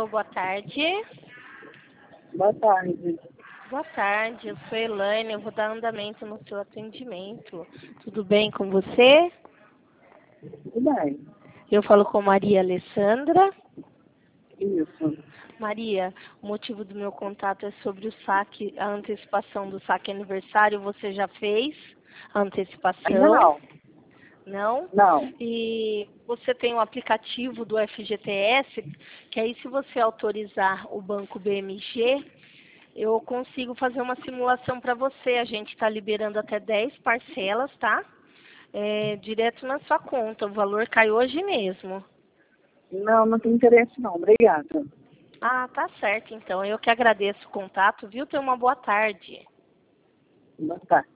Alô, boa tarde. Boa tarde. Boa tarde, eu sou Elaine, eu vou dar andamento no seu atendimento. Tudo bem com você? Tudo bem. Eu falo com Maria Alessandra. Isso. Maria, o motivo do meu contato é sobre o saque, a antecipação do saque aniversário. Você já fez a antecipação? Ainda não. Não? Não. E você tem o aplicativo do FGTS, que aí se você autorizar o Banco BMG, eu consigo fazer uma simulação para você. A gente está liberando até 10 parcelas, tá? Direto na sua conta. O valor cai hoje mesmo. Não, não tem interesse não. Obrigada. Ah, tá certo, então. Eu que agradeço o contato, viu? Tenha uma boa tarde. Boa tarde.